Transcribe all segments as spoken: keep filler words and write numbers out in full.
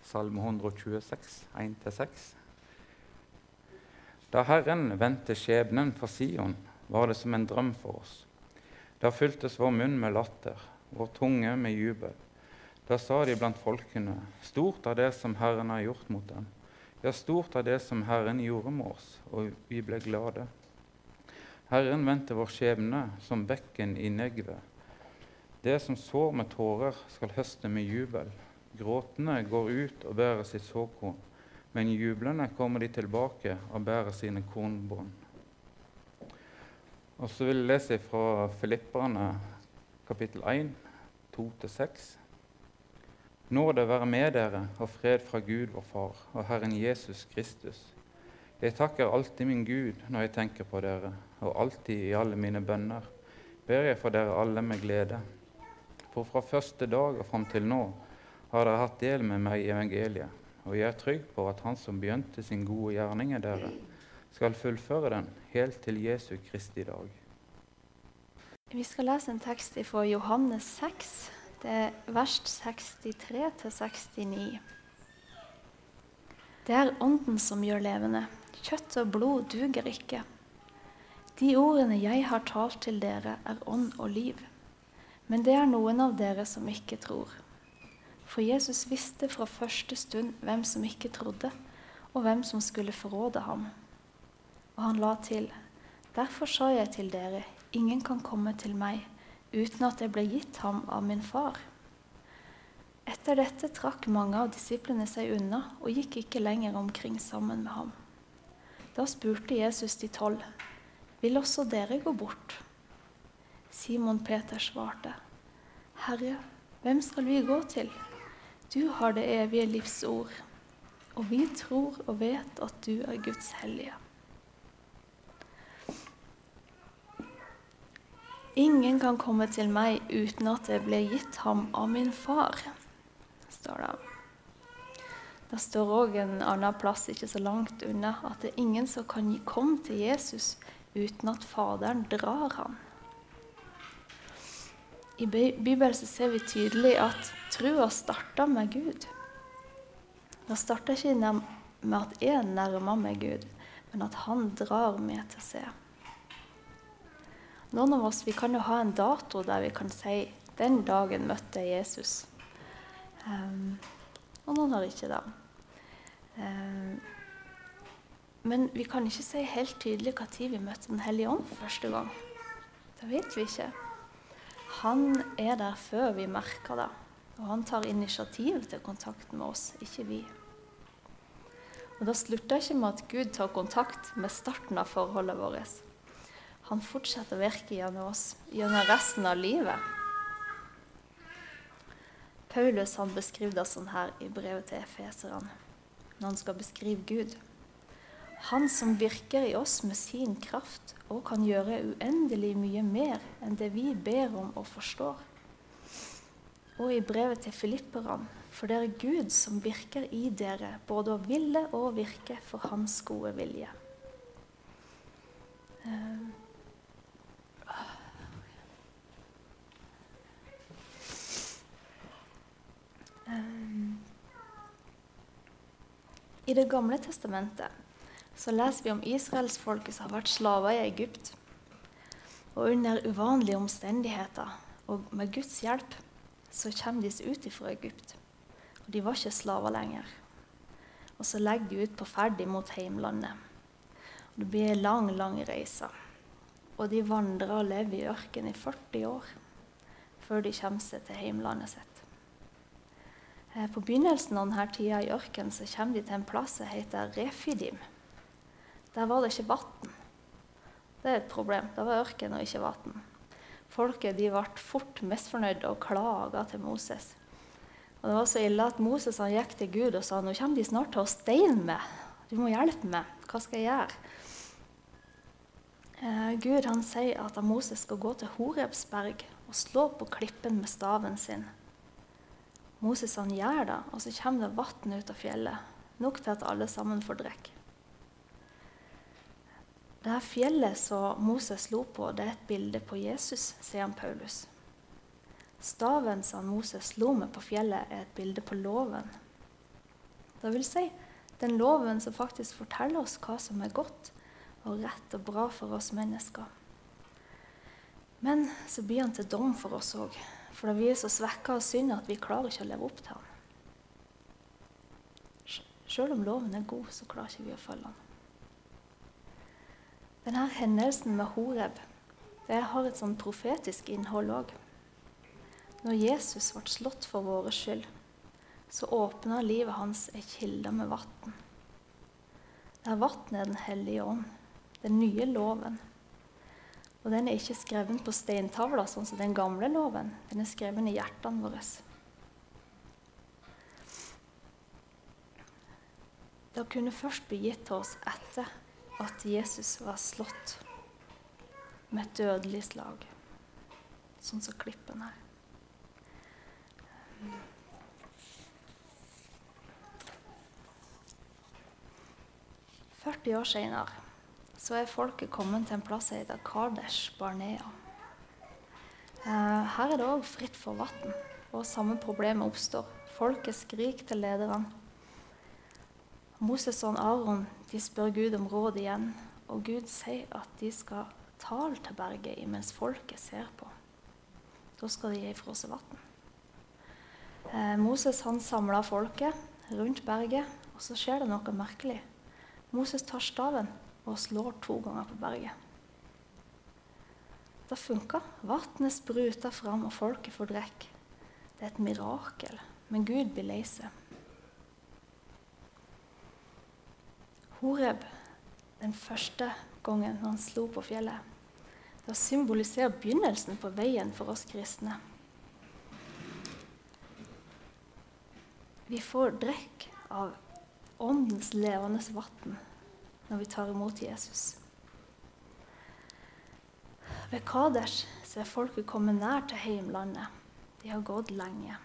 Salme one twenty-six, one til seks. Da Herren vendte skjebnen for Sion, var det som en drøm for oss. Da fylltes vår munn med latter, vår tunge med jubel. Da sa de blant folkene, stort er det som Herren har gjort mot dem. Ja, stort er det som Herren gjorde med oss, og vi ble glade. Herren vendte vår skjebne som bekken i Negve. Det som sår med tårer skal høste med jubel. Gråtene går ut og bærer sitt såkorn, men jublende kommer de tilbake og bærer sine kornbånd. Og så vil jeg lese fra Filipperne kapittel one, to til seks. Nåde være med dere og fred fra Gud vår Far og Herren Jesus Kristus. Jeg takker alltid min Gud når jeg tenker på dere, og alltid i alle mine bønner ber jeg for dere alle med glede. For fra første dag og frem til nå har dere hatt del med meg i evangeliet, og jeg er trygg på at han som begynte sin gode gjerning i dere, skal fullføre den helt til Jesu Kristi dag. Vi skal lese en tekst fra Johannes seks, det er vers sekstitre til sekstini. Det er ånden som gjør levende, kjøtt og blod duger ikke. De ordene jeg har talt til dere er ånd og liv, men det er noen av dere som ikke tror. For Jesus visste fra første stund hvem som ikke trodde, og hvem som skulle forråde ham. Og han la til, derfor sa jeg til dere, ingen kan komme til meg, uten at det ble gitt ham av min far. Etter dette trakk mange av disiplene seg unna, og gikk ikke lenger omkring sammen med ham. Da spurte Jesus de tolv, vil også dere gå bort? Simon Peter svarte, Herre, hvem skal vi gå til? Du har det evige livs ord, og vi tror og vet at du er Guds hellige. Ingen kan komme til meg uten at det ble gitt ham av min far, står det. Det står også en annen plass ikke så langt unna, at det er ingen som kan komme til Jesus uten at Faderen drar ham. I Bibelen så ser vi tydelig at troa starter med Gud. Det starter ikke med at jeg nærmer meg Gud, men at han drar meg til å se. Noen av oss vi kan jo ha en dato der vi kan si den dagen møtte jeg Jesus. Um, og noen har ikke det. Um, men vi kan ikke si helt tydelig hva tid vi møtte Den hellige ånd for første gang. Det vet vi ikke. Han er der før vi merker det, og han tar initiativ til kontakt med oss, ikke vi. Og da slutter ikke med at Gud tar kontakt med starten av forholdet vårt. Han fortsetter å virke gjennom oss, gjennom resten av livet. Paulus han beskriver det sånn her i brevet til Efeserne, når han skal beskrive Gud. Han som virker i oss med sin kraft og kan gjøre uendelig mye mer enn det vi ber om og forstår. Og i brevet til Filipperne, for det er Gud som virker i dere, både å ville og virke for hans gode vilje. Uh, um, I Det gamle testamentet så leser vi om Israels folket som har vært slaver i Egypt. Og under uvanlige omstendigheter, og med Guds hjelp, så kommer de seg ut fra Egypt. Og de var ikke slaver lenger. Og så legger de ut på ferd mot heimlandet. Og det blir en lang, lang reise. Og de vandrer og lever i ørken i førti år, før de kommer seg til heimlandet sitt. På begynnelsen av denne tiden i ørken så kommer de til en plass som heter Refidim. Der var det ikke vatten. Det er et problem. Det var ørken og ikke vatten. Folket de ble fort misfornøyd og klaget til Moses. Og det var så ille at Moses han gikk til Gud og sa, nå kommer de snart til å steine meg. Du må hjelpe meg. Hva skal jeg gjøre? Eh, Gud han sier at Moses skal gå til Horebsberg og slå på klippen med staven sin. Moses han gjør det, og så kommer det vatten ut av fjellet. Nok til at alle sammen får drikke. Det her fjellet som Moses slo på, det er et bilde på Jesus, sier han Paulus. Staven som Moses slo med på fjellet er et bilde på loven. Det vil si, den loven som faktisk forteller oss hva som er godt og rett og bra for oss mennesker. Men så blir han til dom for oss også, for da vi er så svekket av synd at vi klarer ikke å leve opp til han. Selv om loven er god, så klarer ikke vi å følge han. Denne hendelsen med Horeb, det har et sånn profetisk innhold også. Når Jesus ble slått for våre skyld, så åpnet livet hans en kilde med vatten. Der vatten er den hellige ånd, den nye loven. Og den er ikke skrevet på steintavler, sånn som den gamle loven. Den er skrevet i hjertene våre. Det kunne først bli gitt til oss etter at Jesus var slått med et dødelig slag, sånn som klippen her. førti år senere så er folket kommet til en plass som heter Kadesh Barnea. Her er det også fritt for vatten, og samme problemet oppstår. Folket skriker til lederne. Moses og Aaron de spør Gud om råd igjen, og Gud sier at de skal tale til berget mens folket ser på. Da skal de gi fra seg vann. Eh, Moses han samler folket rundt berget, og så skjer det noe merkelig. Moses tar staven og slår to ganger på berget. Det funker. Vannet spruter fram, og folket får drikke. Det er et mirakel, men Gud blir lei seg. Horeb, den første gangen han slo på fjellet, det symboliserer begynnelsen på veien for oss kristne. Vi får drikk av åndens levende vann når vi tar imot Jesus. Ved Kadesh så er folket kommet nær til heimlandet. De har gått lenge.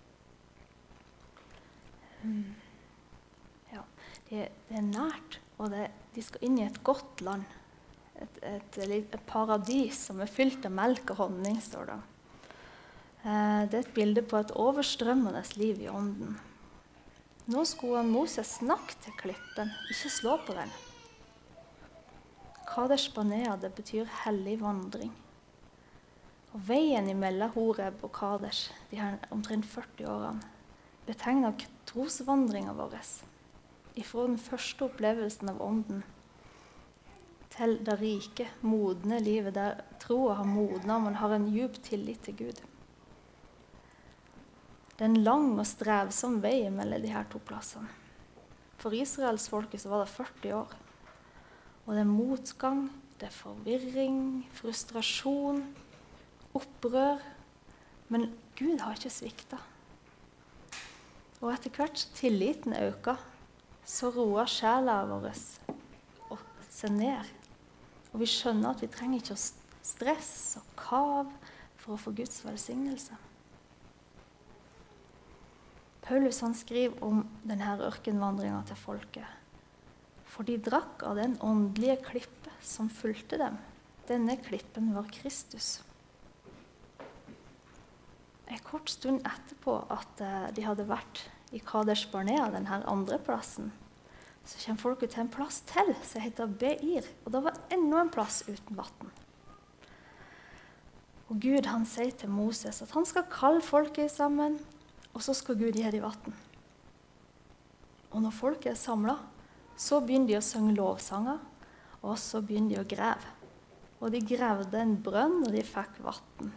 Mm. Ja, det, det er nært, og det, de skal inn i et godt land. Et, et, et, et paradis som er fylt av melk og honning, står det. Eh, det er et bilde på et overstrømmende liv i ånden. Nå skulle han Moses snakke til klippen, ikke slå på den. Kadesh Barnea, det betyr hellig vandring. Og veien imellom Horeb og Kadesh, de her omtrent førti årene, betegner trosvandringen vår. Ifra den første opplevelsen av ånden til det rike, modne livet der troen har modnet, og man har en djup tillit til Gud. Det er en lang og strevsom vei mellom de her to plassene. For israelsfolket så var det førti år. Og det er motgang, det er forvirring, frustrasjon, opprør. Men Gud har ikke sviktet. Og etter hvert så tilliten øker, så roer sjela vår seg ned. Og vi skjønner at vi trenger ikke å stresse og kav for å få Guds velsignelse. Paulus han skriver om denne ørkenvandringen til folket. For de drakk av den åndelige klippe som fulgte dem. Denne klippen var Kristus. En kort stund etterpå at de hadde vært i Kadesh Barnea, denne andre plassen, så kommer folket til en plass til som heter Beir, og det var enda en plass uten vatten. Og Gud han sier til Moses at han skal kalle folket sammen, og så skal Gud gi dem vatten. Og når folket er samlet, så begynner de å synge lovsanger, og så begynner de å greve. Og de grevde en brønn, og de fikk vatten.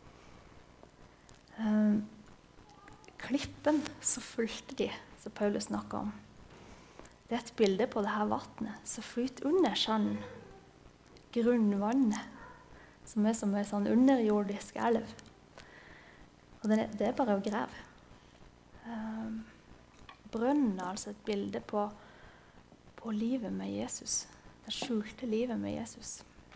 Um, klippen så fulgte de, som Paulus snakket om. Det er et bilde på det her vattnet som flyter under sanden. Grunnvannet, som er som en sånn underjordisk elv. Og det er, det er bare å greve. Um, brønnen er altså et bilde på, på livet med Jesus. Det skjulte livet med Jesus.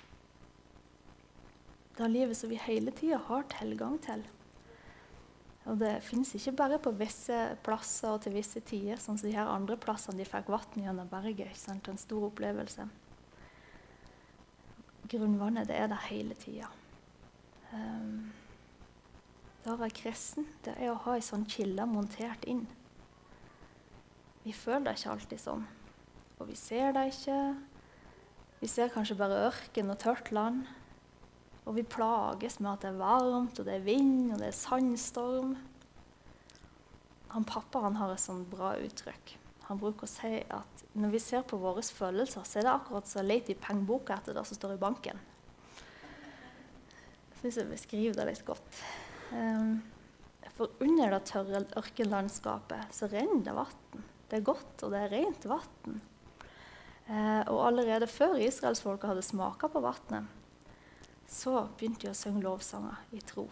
Det er livet som vi hele tiden har tilgang til. Og det finnes ikke bare på visse plasser og til visse tider, sånn som de her andre plassene de fikk vatten gjennom berget, ikke sant? En stor opplevelse. Grunnvannet, det er der hele tiden. Um, det å være kristen, det er å ha en sånn kilde montert inn. Vi føler det ikke alltid sånn. Og vi ser det ikke. Vi ser kanskje bare ørken og tørt land. Og vi plages med at det er varmt, og det er vind, og det er sandstorm. Han pappa han har et sånt bra uttrykk. Han bruker å si at når vi ser på våre følelser, så er det akkurat så leit i pengeboka etter det som står i banken. Jeg synes jeg beskriver det litt godt. Um, for under det tørre ørkenlandskapet så renner det vatten. Det er godt, og det er rent vatten. Uh, og allerede før israelsfolket hadde smaket på vattnet, så begynte de å synge lovsanger i tro.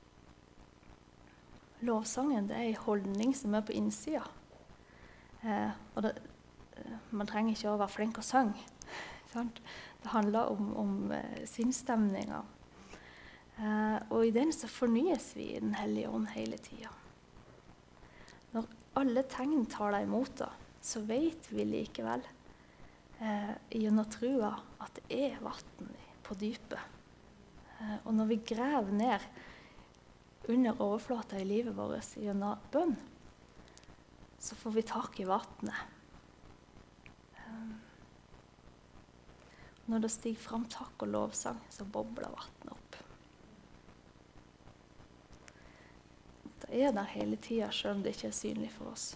Lovsangen det er en holdning som er på innsida. Eh, og det, man trenger ikke å være flink å synge. Sant? Det handler om, om eh, sinnsstemninger. Eh, og i den så fornyes vi i Den hellige ånd hele tida. Når alle tegn tar deg imot det, så vet vi likevel eh, gjennom trua at det er vann på dypet. Eh, og når vi graver ned under overflata i livet vårt gjennom bønn, så får vi tak i vannet. Um, når det stiger fram takk og lovsang, så bobler vannet opp. Det er der hele tida, selv om det ikke er synlig for oss.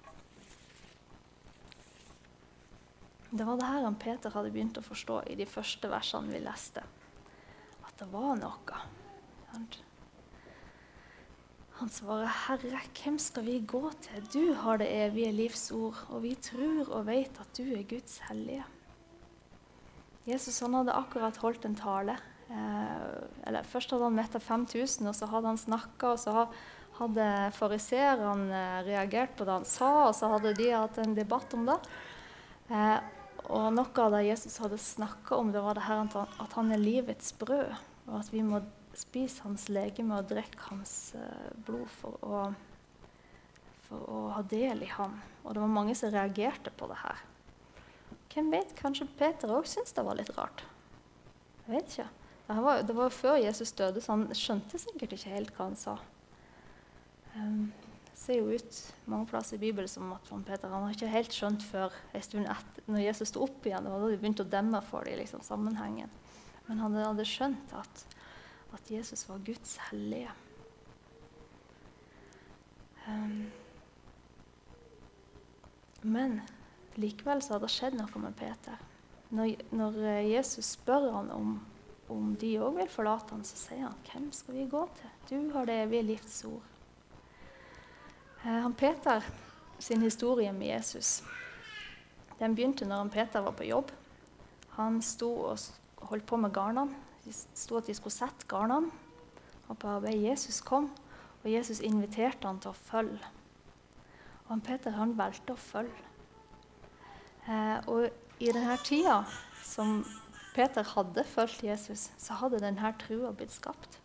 Det var det her han Peter hadde begynt å forstå i de første versene vi leste. At det var noe. Sant? Han svarer, Herre, hvem skal vi gå til? Du har det evige livsord, og vi tror og vet at du er Guds hellige. Jesus han hadde akkurat holdt en tale. Eh, eller Først hadde han mettet fem tusen, og så hadde han snakket, og så hadde fariserene reagert på det han sa, og så hadde de hatt en debatt om det. Eh, og noe av det Jesus hadde snakket om, det var det her at han er livets brød, og at vi må spise hans legeme og drikke hans uh, blod for å, for å ha del i ham. Og det var mange som reagerte på det her. Hvem vet, kanskje Peter også syntes det var litt rart. Jeg vet ikke. Det var, det var før Jesus døde, så han skjønte sikkert ikke helt hva han sa. Um, det ser jo ut mange plasser i Bibelen som at Peter han har ikke helt skjønt før en stund etter, når Jesus stod opp igjen, og da de begynte å demme for dem, liksom, sammenhengen. Men han hadde skjønt at at Jesus var Guds hellige. Um, men likevel så hadde det skjedd noe med Peter. Når, når Jesus spør han om, om de også vil forlate han, så sier han, hvem skal vi gå til? Du har det evige livsord. Uh, han Peter sin historie med Jesus, den begynte når han Peter var på jobb. Han sto og holdt på med garnene. Det stod at de skulle sette garnene, og på arbeid Jesus kom, og Jesus inviterte han til å følge. Og han Peter han valgte å følge. Eh, og i denne tida som Peter hadde fulgt Jesus, så hadde denne trua blitt skapt.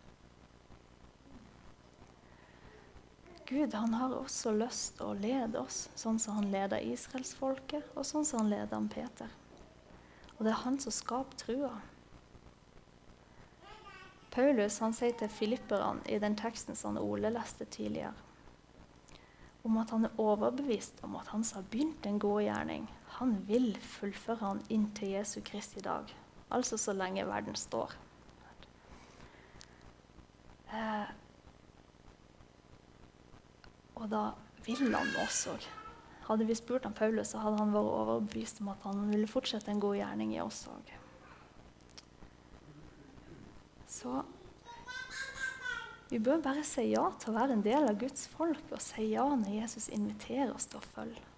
Gud han har også lyst til å lede oss, sånn som han leder Israelsfolket, og sånn som han leder han Peter. Og det er han som skaper trua. Paulus han sier til filipperne i den teksten som Ole leste tidligere, om at han er overbevist om at han som har begynt en god gjerning, han vil fullføre han inn til Jesu Kristi dag, altså så lenge verden står. Eh, og da vil han også. Hadde vi spurt han Paulus, så hadde han vært overbevist om at han ville fortsette en god gjerning i oss også. Så vi bør bare si ja til å være en del av Guds folk, og si ja når Jesus inviterer oss til å følge.